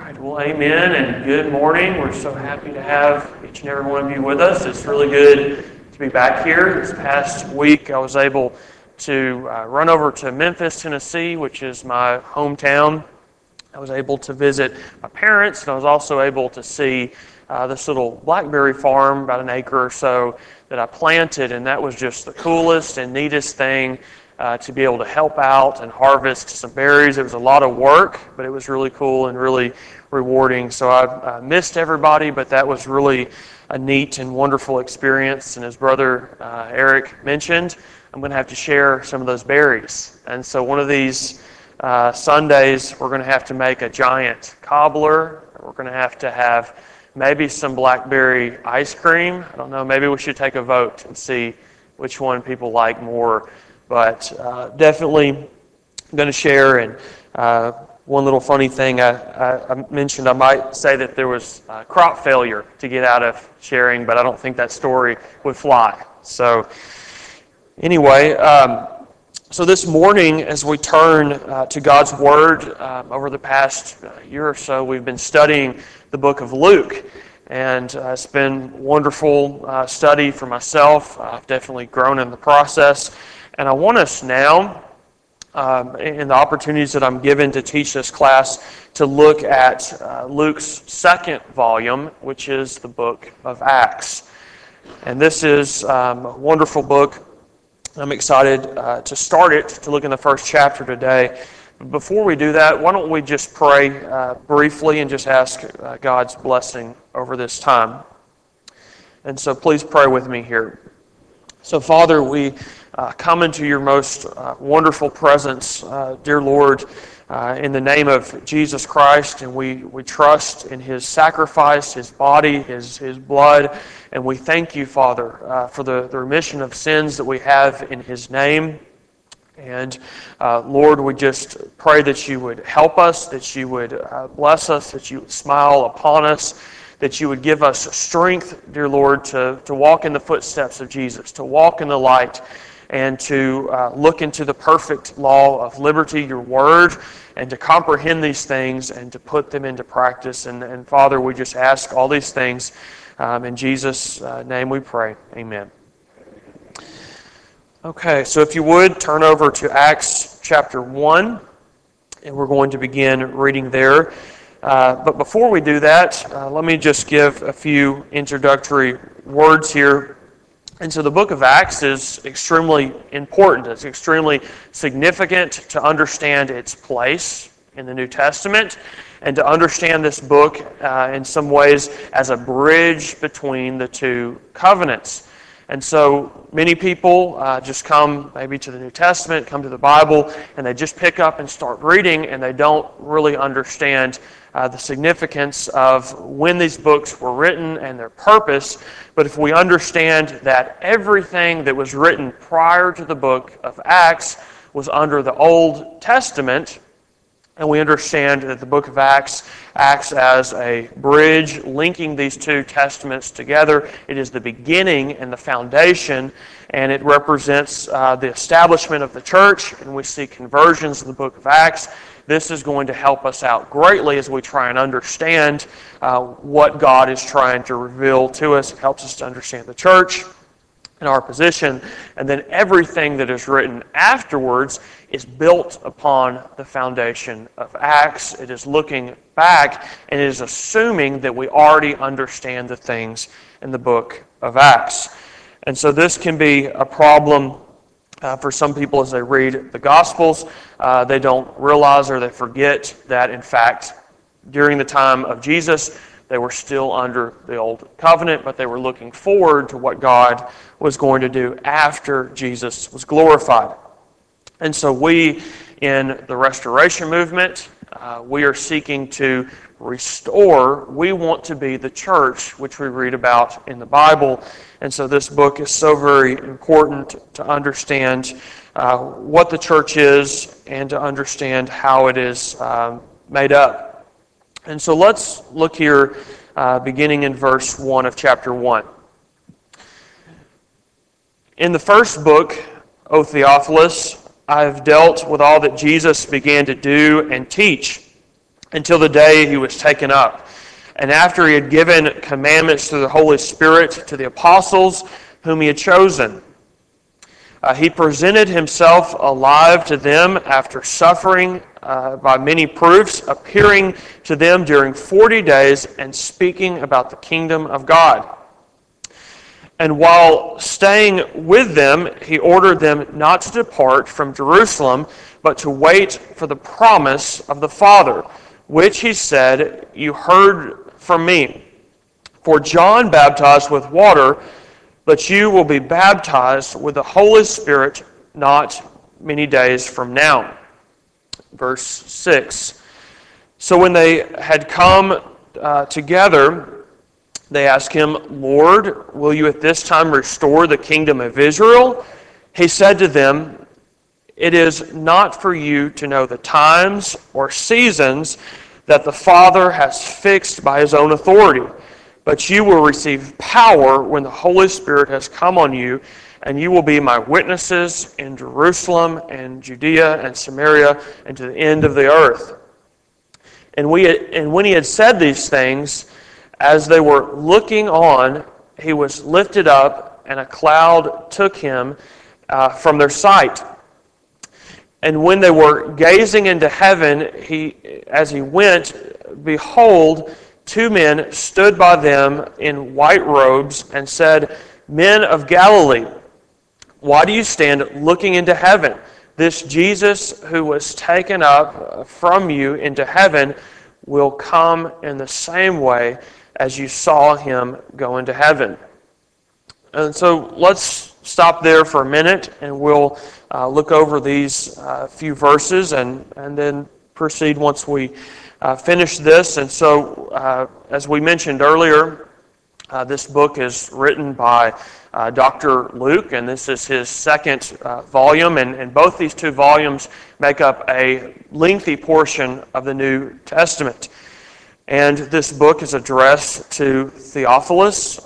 right, well, amen, and good morning. We're so happy to have each and every one of you with us. It's really good to be back here. This past week, I was able to run over to Memphis, Tennessee, which is my hometown. I was able to visit my parents, and I was also able to see this little blackberry farm, about an acre or so, that I planted, and that was just the coolest and neatest thing to be able to help out and harvest some berries. It was a lot of work, but it was really cool and really rewarding. So I missed everybody, but that was really a neat and wonderful experience. And as Brother Eric mentioned, I'm going to have to share some of those berries. And so one of these Sundays, we're going to have to make a giant cobbler. We're going to have maybe some blackberry ice cream. I don't know, maybe we should take a vote and see which one people like more. But definitely going to share. And one little funny thing I mentioned, I might say that there was crop failure to get out of sharing, but I don't think that story would fly. So anyway, so this morning, as we turn to God's Word, over the past year or so, we've been studying the book of Luke. And it's been a wonderful study for myself. I've definitely grown in the process. And I want us now, in the opportunities that I'm given to teach this class, to look at Luke's second volume, which is the book of Acts. And this is a wonderful book. I'm excited to start it, to look in the first chapter today. But before we do that, why don't we just pray briefly and just ask God's blessing over this time. And so please pray with me here. So Father, we come into your most wonderful presence, dear Lord, in the name of Jesus Christ, and we trust in His sacrifice, His body, His blood, and we thank you, Father, for the remission of sins that we have in His name. And Lord, we just pray that you would help us, that you would bless us, that you would smile upon us, that you would give us strength, dear Lord, to walk in the footsteps of Jesus, to walk in the light, and to look into the perfect law of liberty, your word, and to comprehend these things and to put them into practice. And Father, we just ask all these things in Jesus' name we pray. Amen. Okay, so if you would, turn over to Acts chapter 1, and we're going to begin reading there. But before we do that, let me just give a few introductory words here. And so the book of Acts is extremely important. It's extremely significant to understand its place in the New Testament and to understand this book in some ways as a bridge between the two covenants. And so many people just come maybe to the New Testament, come to the Bible, and they just pick up and start reading, and they don't really understand the significance of when these books were written and their purpose. But if we understand that everything that was written prior to the book of Acts was under the Old Testament, and we understand that the book of Acts acts as a bridge linking these two testaments together. It is the beginning and the foundation, and it represents the establishment of the church, and we see conversions in the book of Acts. This is going to help us out greatly as we try and understand what God is trying to reveal to us. It helps us to understand the church and our position. And then everything that is written afterwards is built upon the foundation of Acts. It is looking back and it is assuming that we already understand the things in the book of Acts. And so this can be a problem for some people as they read the Gospels. They don't realize or they forget that, in fact, during the time of Jesus, they were still under the old covenant, but they were looking forward to what God was going to do after Jesus was glorified. And so we, in the Restoration Movement, we are seeking to restore. We want to be the church which we read about in the Bible. And so this book is so very important to understand what the church is and to understand how it is made up. And so let's look here, beginning in verse 1 of chapter 1. In the first book, O Theophilus, I have dealt with all that Jesus began to do and teach until the day he was taken up. And after he had given commandments through the Holy Spirit to the apostles whom he had chosen, he presented himself alive to them after suffering by many proofs, appearing to them during 40 days and speaking about the kingdom of God. And while staying with them, he ordered them not to depart from Jerusalem, but to wait for the promise of the Father, which he said, "You heard from me. For John baptized with water, but you will be baptized with the Holy Spirit not many days from now." Verse 6. So when they had come together, they asked him, "Lord, will you at this time restore the kingdom of Israel?" He said to them, "It is not for you to know the times or seasons that the Father has fixed by his own authority, but you will receive power when the Holy Spirit has come on you, and you will be my witnesses in Jerusalem and Judea and Samaria and to the end of the earth." And when he had said these things, as they were looking on, he was lifted up, and a cloud took him from their sight. And when they were gazing into heaven, as he went, behold, two men stood by them in white robes and said, "Men of Galilee, why do you stand looking into heaven? This Jesus who was taken up from you into heaven will come in the same way as you saw him go into heaven." And so let's stop there for a minute, and we'll look over these few verses and then proceed once we finish this. And so, as we mentioned earlier, this book is written by Dr. Luke, and this is his second volume, and both these two volumes make up a lengthy portion of the New Testament. And this book is addressed to Theophilus.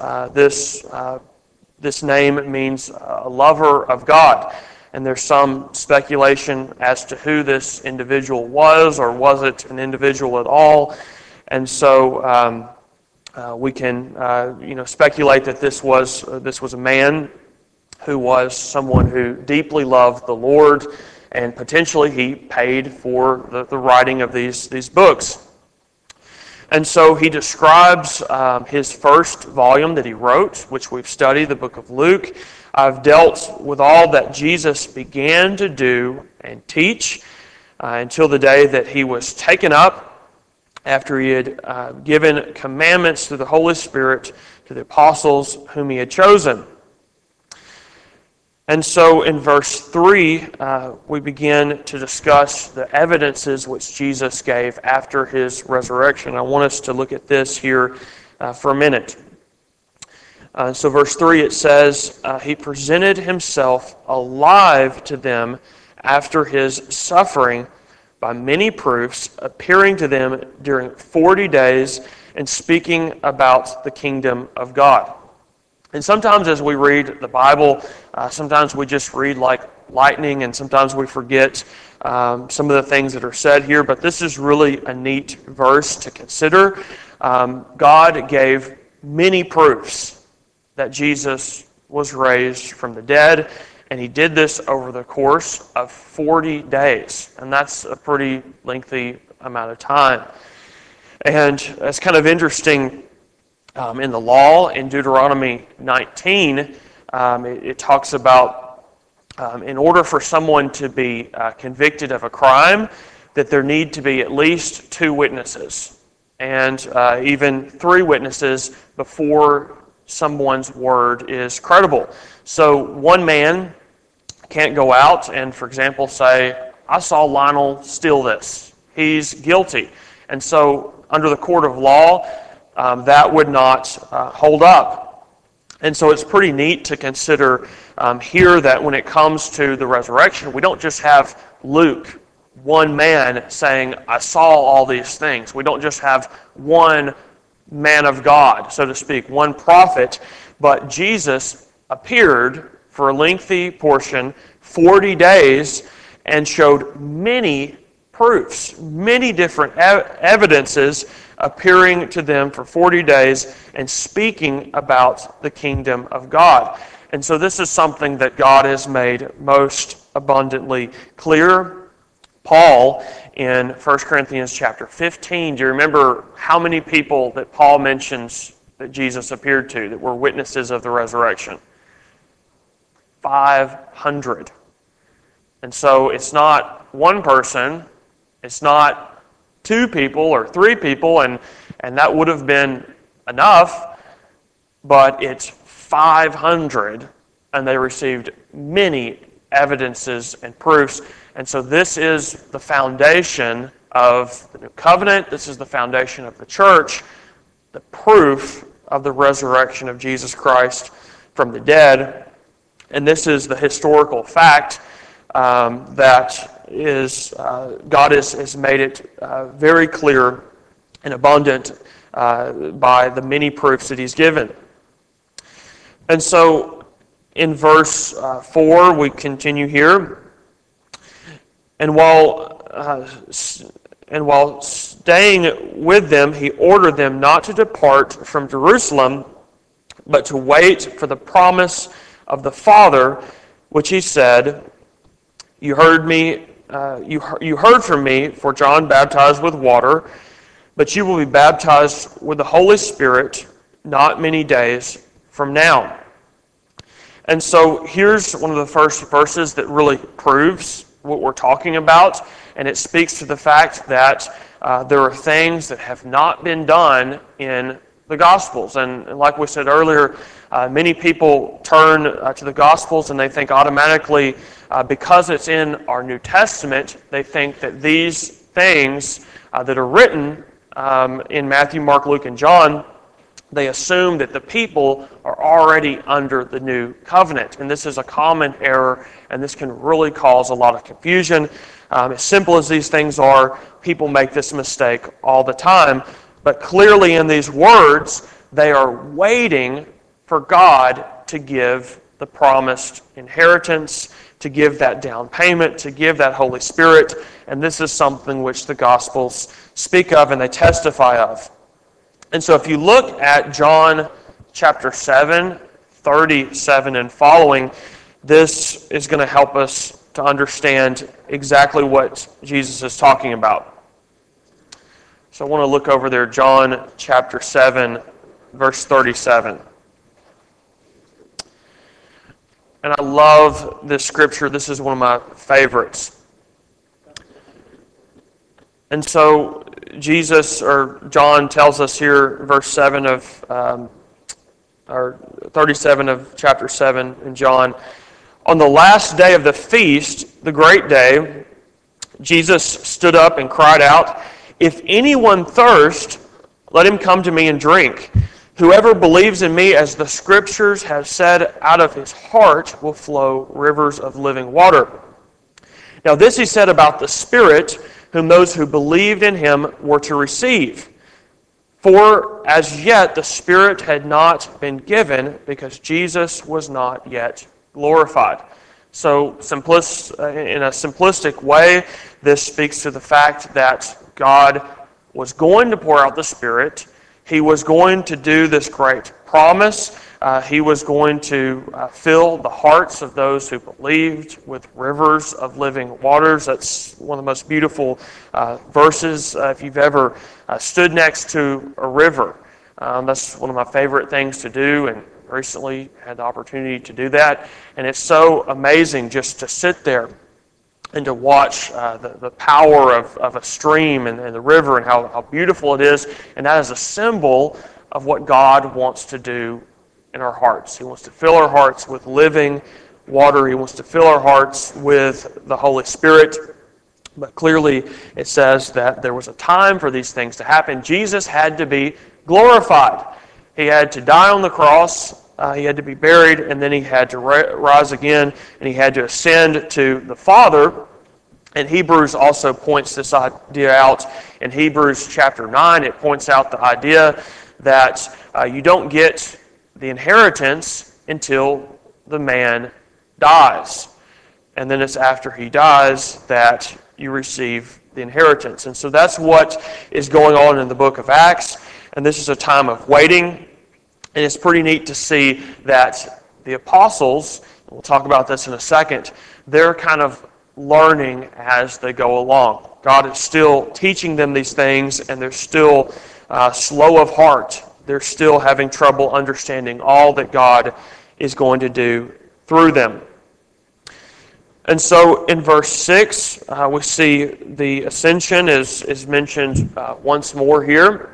This name means a lover of God. And there's some speculation as to who this individual was, or was it an individual at all. And so we can speculate that this was a man who was someone who deeply loved the Lord, and potentially he paid for the writing of these books. And so he describes his first volume that he wrote, which we've studied, the book of Luke. I've dealt with all that Jesus began to do and teach until the day that he was taken up, after he had given commandments through the Holy Spirit to the apostles whom he had chosen. And so in verse 3, we begin to discuss the evidences which Jesus gave after his resurrection. I want us to look at this here for a minute. So verse 3, it says, he presented himself alive to them after his suffering by many proofs, appearing to them during 40 days and speaking about the kingdom of God. And sometimes as we read the Bible, sometimes we just read like lightning, and sometimes we forget some of the things that are said here, but this is really a neat verse to consider. God gave many proofs that Jesus was raised from the dead, and he did this over the course of 40 days, and that's a pretty lengthy amount of time. And it's kind of interesting. In the law, in Deuteronomy 19, it talks about in order for someone to be convicted of a crime, that there need to be at least 2 witnesses, and even 3 witnesses before someone's word is credible. So one man can't go out and, for example, say, "I saw Lionel steal this. He's guilty." And so under the court of law, that would not hold up. And so it's pretty neat to consider here that when it comes to the resurrection, we don't just have Luke, one man, saying, "I saw all these things." We don't just have one man of God, so to speak, one prophet, but Jesus appeared for a lengthy portion, 40 days, and showed many proofs, many different evidences appearing to them for 40 days and speaking about the kingdom of God. And so this is something that God has made most abundantly clear. Paul, in 1 Corinthians chapter 15, do you remember how many people that Paul mentions that Jesus appeared to that were witnesses of the resurrection? 500. And so it's not one person, it's not two people or three people, and that would have been enough, but it's 500, and they received many evidences and proofs. And so this is the foundation of the new covenant. This is the foundation of the church, the proof of the resurrection of Jesus Christ from the dead. And this is the historical fact that is God has made it very clear and abundant by the many proofs that He's given. And so in verse 4, we continue here. And while staying with them, He ordered them not to depart from Jerusalem, but to wait for the promise of the Father, which He said, You heard from me, for John baptized with water, but you will be baptized with the Holy Spirit not many days from now. And so here's one of the first verses that really proves what we're talking about, and it speaks to the fact that there are things that have not been done in the Gospels. And like we said earlier, many people turn to the Gospels and they think automatically, because it's in our New Testament, they think that these things that are written in Matthew, Mark, Luke, and John, they assume that the people are already under the new covenant. And this is a common error, and this can really cause a lot of confusion. As simple as these things are, people make this mistake all the time. But clearly in these words, they are waiting for God to give the promised inheritance, to give that down payment, to give that Holy Spirit. And this is something which the Gospels speak of and they testify of. And so if you look at John chapter 7, 37 and following, this is going to help us to understand exactly what Jesus is talking about. So I want to look over there, John chapter 7, verse 37. And I love this scripture. This is one of my favorites. And so Jesus, or John tells us here, verse 7 of, or 37 of chapter 7 in John, on the last day of the feast, the great day, Jesus stood up and cried out, If anyone thirst, let him come to me and drink. Whoever believes in me, as the Scriptures have said, out of his heart will flow rivers of living water. Now this he said about the Spirit, whom those who believed in him were to receive. For as yet the Spirit had not been given, because Jesus was not yet glorified. So in a simplistic way, this speaks to the fact that God was going to pour out the Spirit. He was going to do this great promise. He was going to fill the hearts of those who believed with rivers of living waters. That's one of the most beautiful verses if you've ever stood next to a river. That's one of my favorite things to do, and recently had the opportunity to do that. And it's so amazing just to sit there and to watch the power of a stream and the river and how beautiful it is. And that is a symbol of what God wants to do in our hearts. He wants to fill our hearts with living water. He wants to fill our hearts with the Holy Spirit. But clearly it says that there was a time for these things to happen. Jesus had to be glorified. He had to die on the cross. He had to be buried, and then he had to rise again, and he had to ascend to the Father. And Hebrews also points this idea out. In Hebrews chapter 9, it points out the idea that you don't get the inheritance until the man dies. And then it's after he dies that you receive the the inheritance. And so that's what is going on in the book of Acts. And this is a time of waiting. And it's pretty neat to see that the apostles, we'll talk about this in a second, they're kind of learning as they go along. God is still teaching them these things, and they're still slow of heart. They're still having trouble understanding all that God is going to do through them. And so in verse 6, we see the ascension is mentioned once more here.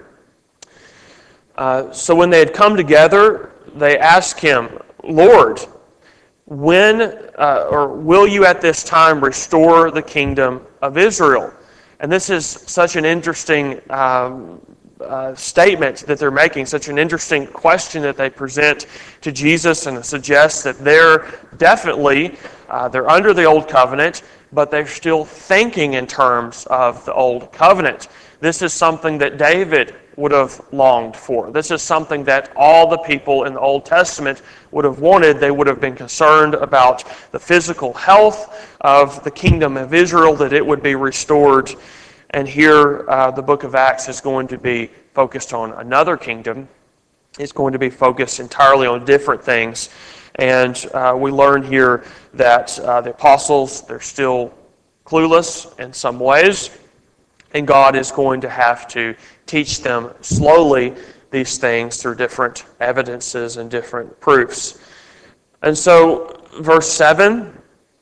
So when they had come together, they asked him, Lord, when or will you at this time restore the kingdom of Israel? And this is such an interesting statement that they're making, such an interesting question that they present to Jesus, and it suggests that they're definitely, they're under the old covenant, but they're still thinking in terms of the old covenant. This is something that David would have longed for. This is something that all the people in the Old Testament would have wanted. They would have been concerned about the physical health of the kingdom of Israel, that it would be restored. And here the book of Acts is going to be focused on another kingdom. It's going to be focused entirely on different things. And we learn here that the apostles, they're still clueless in some ways. And God is going to have to teach them slowly these things through different evidences and different proofs. And so, verse 7,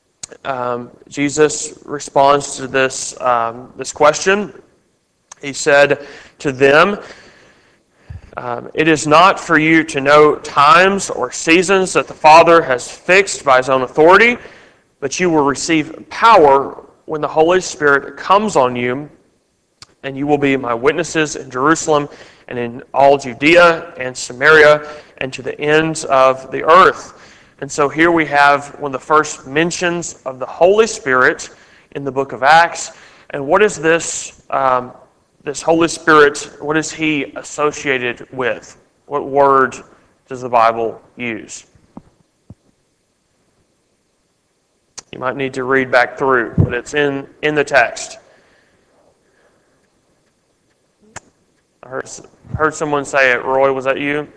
Jesus responds to this question. He said to them, it is not for you to know times or seasons that the Father has fixed by His own authority, but you will receive power when the Holy Spirit comes on you, and you will be my witnesses in Jerusalem and in all Judea and Samaria and to the ends of the earth. And so here we have one of the first mentions of the Holy Spirit in the book of Acts. And what is this Holy Spirit, what is He associated with? What word does the Bible use? You might need to read back through, but it's in the text. I heard someone say it. Roy, was that you?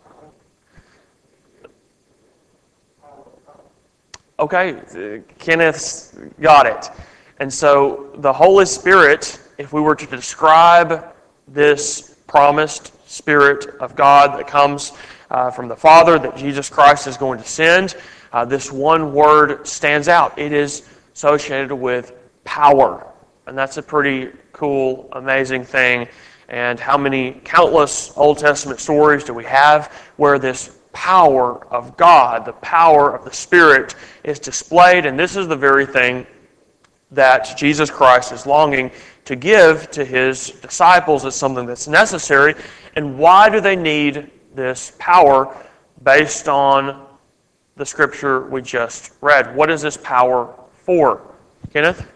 Okay, Kenneth got it. And so the Holy Spirit, if we were to describe this promised Spirit of God that comes from the Father, that Jesus Christ is going to send, this one word stands out. It is associated with power. And that's a pretty cool, amazing thing. And how many countless Old Testament stories do we have where this power of God, the power of the Spirit, is displayed? And this is the very thing that Jesus Christ is longing to give to His disciples as something that's necessary. And why do they need this power based on the Scripture we just read? What is this power for? Kenneth?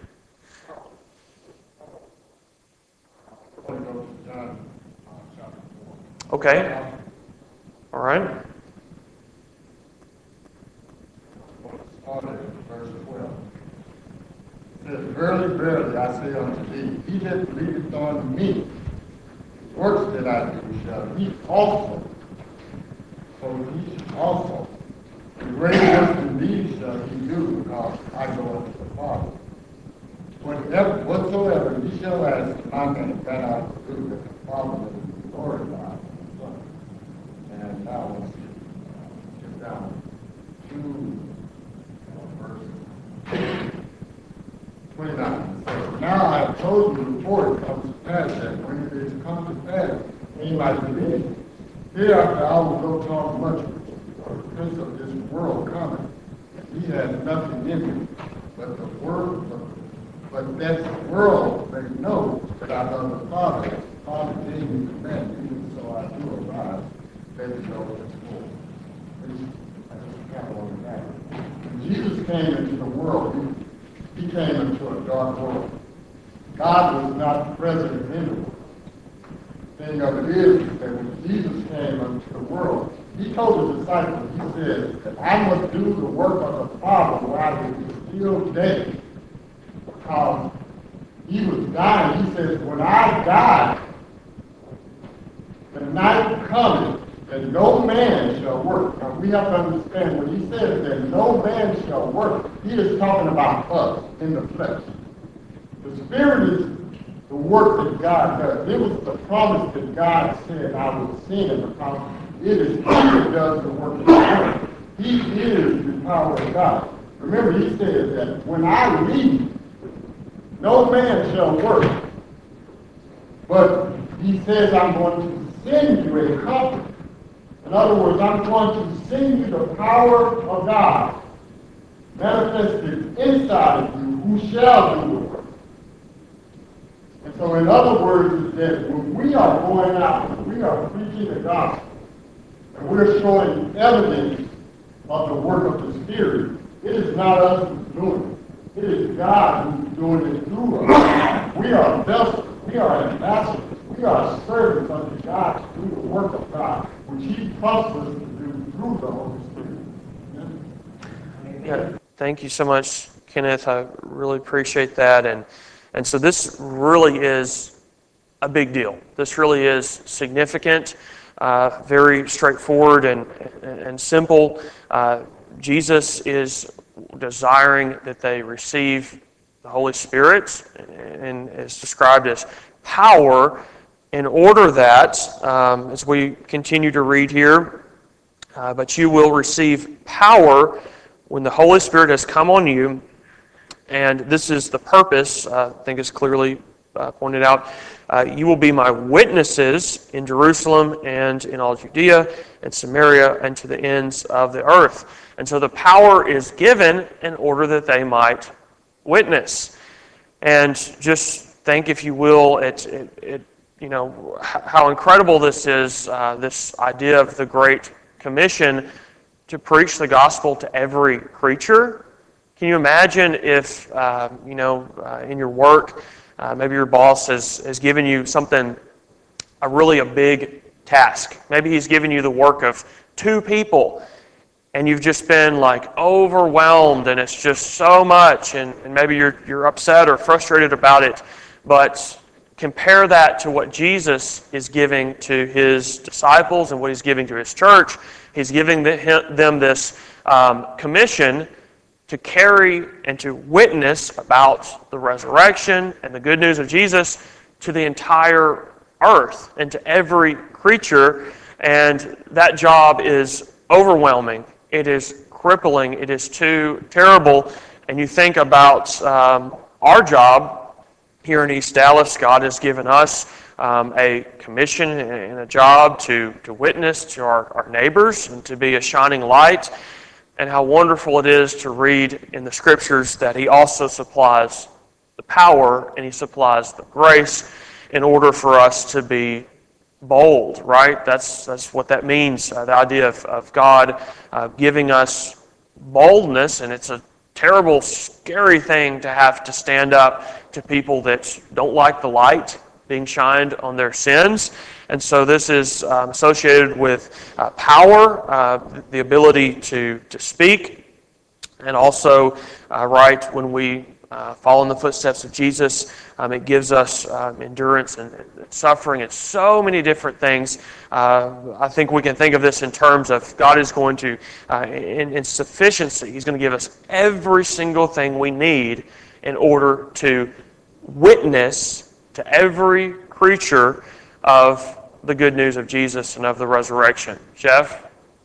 Okay. All right. Verse 12. It says, verily, verily, I say unto thee, he that believeth on me, works that I do shall he also. So he shall also. The great works than these shall he do, because I go unto the Father. Whatsoever ye shall ask in my name, that I will do, that the Father may be glorified. And now let's get down to verse 29. So now I have told you before it comes to pass, that when it is come to pass, ye might believe. Hereafter I will go talk much with you, for the prince of this world cometh. He has nothing in him, but the word, but that the world may know that I love the Father. The Father gave me command, even so I do arise. When Jesus came into the world, he came into a dark world. God was not present in the world. The thing of it is that when Jesus came into the world, he told his disciples, he said, that I must do the work of the Father while it is still day, because he was dying. He says, when I die, the night cometh that no man shall work. Now we have to understand when he says that no man shall work, he is talking about us in the flesh. The Spirit is the work that God does. It was the promise that God said, I will send it, because it is He that does the work of God. He is the power of God. Remember, he said that when I leave, no man shall work. But he says, I'm going to send you a comforter. In other words, I'm going to send you the power of God manifested inside of you, who shall do the work. And so in other words, is that when we are going out, when we are preaching the gospel, and we're showing evidence of the work of the Spirit, it is not us who's doing it. It is God who's doing it through us. We are vessels. We are ambassadors. We are servants unto God to do the work of God, which He trusts us to do through the Holy Spirit. Yeah, thank you so much, Kenneth. I really appreciate that. And so this really is a big deal. This really is significant, very straightforward and simple. Jesus is desiring that they receive the Holy Spirit, and is described as power, in order that, as we continue to read here, but you will receive power when the Holy Spirit has come on you. And this is the purpose, I think is clearly pointed out. You will be my witnesses in Jerusalem and in all Judea and Samaria and to the ends of the earth. And so the power is given in order that they might witness. And just think, if you will, how incredible this is, this idea of the Great Commission to preach the gospel to every creature. Can you imagine if, in your work, maybe your boss has given you something, a big task. Maybe he's given you the work of 2 people, and you've just been overwhelmed, and it's just so much, and maybe you're upset or frustrated about it. But compare that to what Jesus is giving to His disciples and what He's giving to His church. He's giving them this commission to carry and to witness about the resurrection and the good news of Jesus to the entire earth and to every creature. And that job is overwhelming. It is crippling. It is too terrible. And you think about our job here in East Dallas. God has given us a commission and a job to witness to our neighbors and to be a shining light. And how wonderful it is to read in the Scriptures that He also supplies the power and He supplies the grace in order for us to be bold, right? That's what that means, the idea of God giving us boldness. And it's a terrible, scary thing to have to stand up to people that don't like the light being shined on their sins. And so this is associated with power, the ability to speak, and also, when we follow in the footsteps of Jesus, it gives us endurance and suffering and so many different things. I think we can think of this in terms of God is going to, in sufficiency, He's going to give us every single thing we need in order to witness to every creature of the good news of Jesus and of the resurrection. Jeff?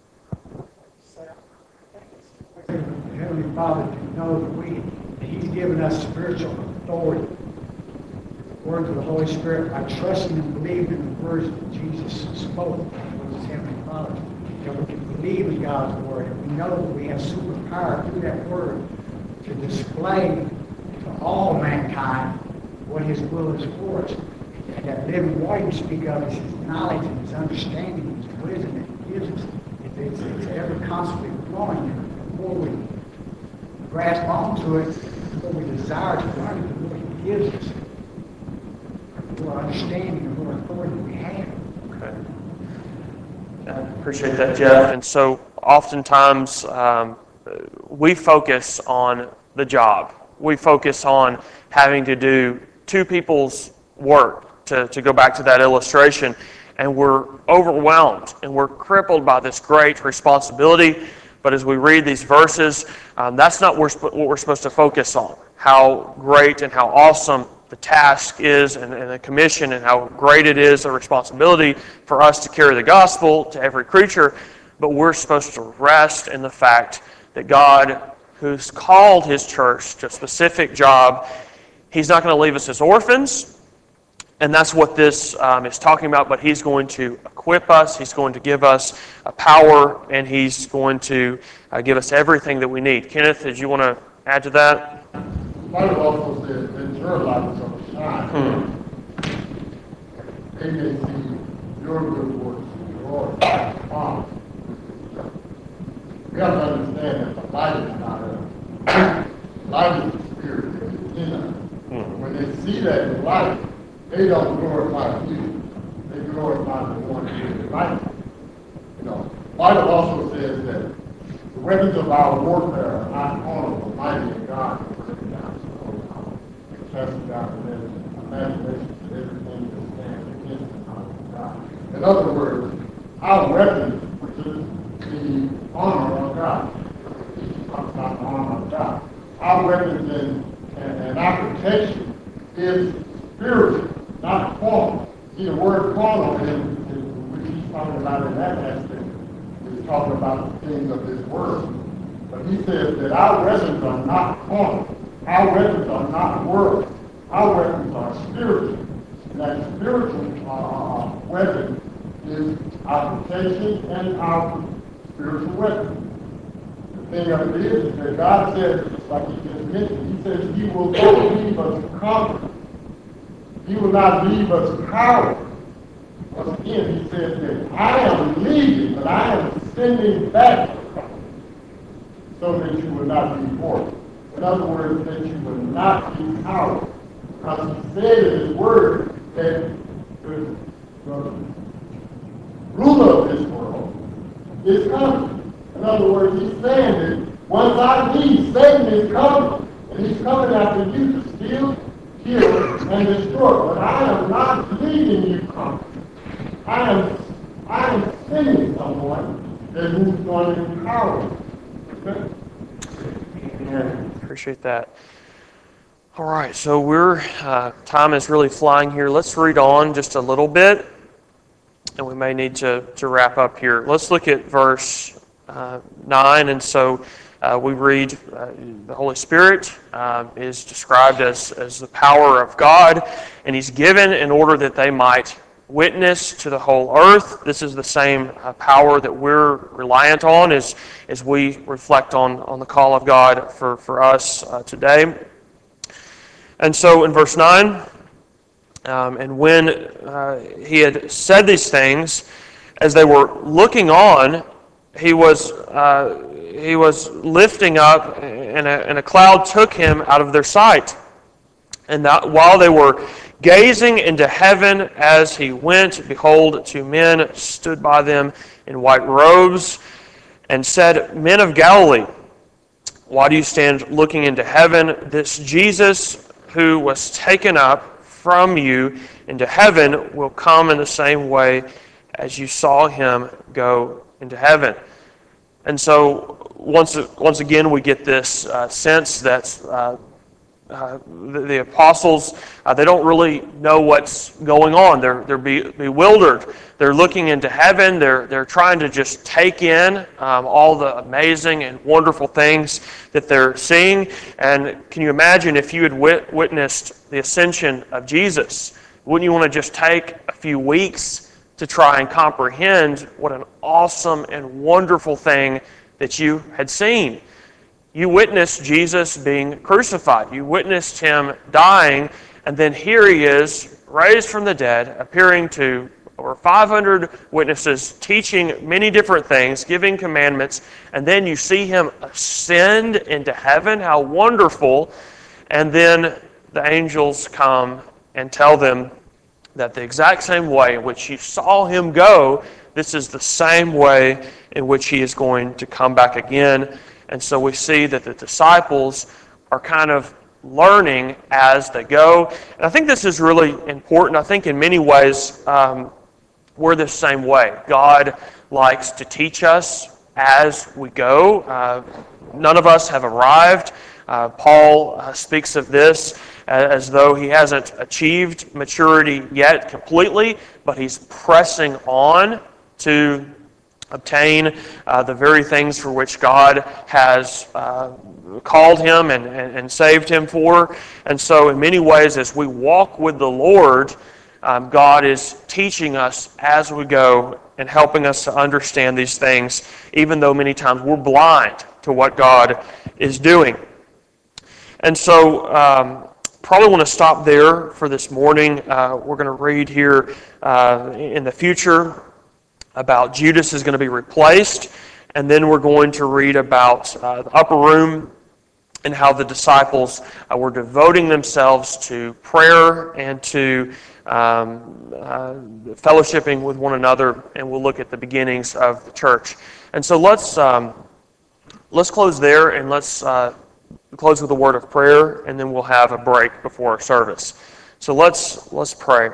Heavenly Father, to know that He's given us spiritual authority, according to the Holy Spirit, by trusting and believing in the words that Jesus spoke with His Heavenly Father. That we can believe in God's Word, and we know that we have superpower through that Word to display to all mankind what His will is for us. And that living water you speak of is His knowledge and His understanding, His wisdom that He gives us. It's ever constantly flowing. The more we grasp onto it, the more we desire to learn it, the more He gives us, the more understanding, the more authority we have. Okay. I appreciate that, Jeff. And so oftentimes we focus on the job. We focus on having to do two people's work, to go back to that illustration, and we're overwhelmed and we're crippled by this great responsibility. But as we read these verses, that's not what we're supposed to focus on. How great and how awesome the task is and the commission, and how great it is, a responsibility for us to carry the gospel to every creature. But we're supposed to rest in the fact that God, who's called His church to a specific job, He's not going to leave us as orphans. And that's what this is talking about, but He's going to equip us, He's going to give us a power, and He's going to give us everything that we need. Kenneth, did you want to add to that? The Bible also says that your light shall shine. They may see your good works in the Lord. We have to understand that the light is not us. Light is the Spirit that is in us. When they see that light, they don't glorify you. They glorify the one who is the light. You know, the Bible also says that the weapons of our warfare are not carnal, but mighty in God to bring down strongholds, casting down imaginations and everything that stands against the knowledge of God. In other words, our weapons, which is the armor of God, talks about the armor of God. Our weapons and our protection is spiritual, not carnal. See, the word carnal, which he's talking about in that aspect, is talking about the things of this world. But he says that our weapons are not carnal. Our weapons are not worldly. Our weapons are spiritual. And that spiritual weapon is our protection and our spiritual weapon. The thing of it is that God says, like he just mentioned, He says He will not leave us conquerors. He will not leave us cowards. Once again, He says that I am leaving, but I am sending back so that you will not be forced. In other words, that you will not be cowards. Because He said in His Word that the ruler of this world is coming. In other words, He's saying that once I leave, Satan is coming. And he's coming after you to steal, kill, and destroy. But I am not leaving you conquered. I am sending someone that who's going to empower you. Okay? Amen. Appreciate that. All right, so we're time is really flying here. Let's read on just a little bit, and we may need to wrap up here. Let's look at verse 9. And so we read the Holy Spirit is described as the power of God, and He's given in order that they might witness to the whole earth. This is the same power that we're reliant on as we reflect on the call of God for us today. And so in verse 9, and when He had said these things, as they were looking on, He was lifting up, and a cloud took Him out of their sight. And that while they were gazing into heaven as He went, behold, two men stood by them in white robes, and said, Men of Galilee, why do you stand looking into heaven? This Jesus who was taken up from you into heaven will come in the same way as you saw Him go into heaven. And so once again we get this sense that the apostles, they don't really know what's going on. They're bewildered. They're looking into heaven. They're trying to just take in all the amazing and wonderful things that they're seeing. And can you imagine if you had witnessed the ascension of Jesus? Wouldn't you want to just take a few weeks to try and comprehend what an awesome and wonderful thing that you had seen? You witnessed Jesus being crucified. You witnessed Him dying, and then here He is, raised from the dead, appearing to over 500 witnesses, teaching many different things, giving commandments, and then you see Him ascend into heaven. How wonderful! And then the angels come and tell them that the exact same way in which you saw Him go, this is the same way in which He is going to come back again. And so we see that the disciples are kind of learning as they go. And I think this is really important. I think in many ways we're the same way. God likes to teach us as we go. None of us have arrived. Paul speaks of this as though he hasn't achieved maturity yet completely, but he's pressing on to obtain the very things for which God has called him and saved him for. And so in many ways, as we walk with the Lord, God is teaching us as we go and helping us to understand these things, even though many times we're blind to what God is doing. And so probably want to stop there for this morning. We're going to read here in the future about Judas is going to be replaced, and then we're going to read about the upper room and how the disciples were devoting themselves to prayer and to fellowshipping with one another, and we'll look at the beginnings of the church. And so let's close there, and let's close with a word of prayer, and then we'll have a break before our service. So let's pray.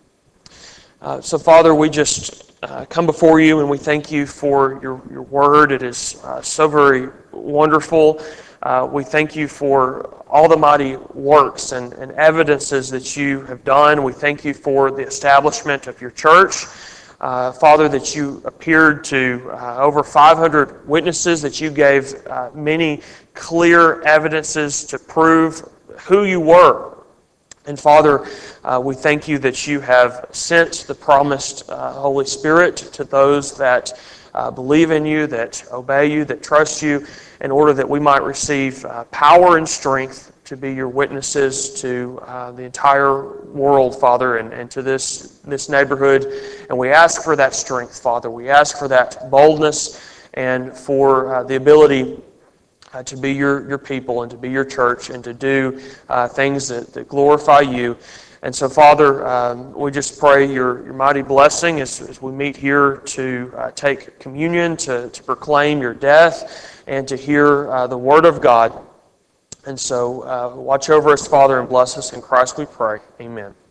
So Father, we just come before you, and we thank you for your word. It is so very wonderful. We thank you for all the mighty works and evidences that you have done. We thank you for the establishment of your church. Father, that you appeared to over 500 witnesses, that you gave many clear evidences to prove who you were. And Father, we thank you that you have sent the promised Holy Spirit to those that believe in you, that obey you, that trust you, in order that we might receive power and strength to be your witnesses to the entire world, Father, and to this neighborhood. And we ask for that strength, Father. We ask for that boldness and for the ability to be your people and to be your church and to do things that glorify you. And so, Father, we just pray your mighty blessing as we meet here to take communion, to proclaim your death, and to hear the Word of God. And so, watch over us, Father, and bless us. In Christ we pray. Amen.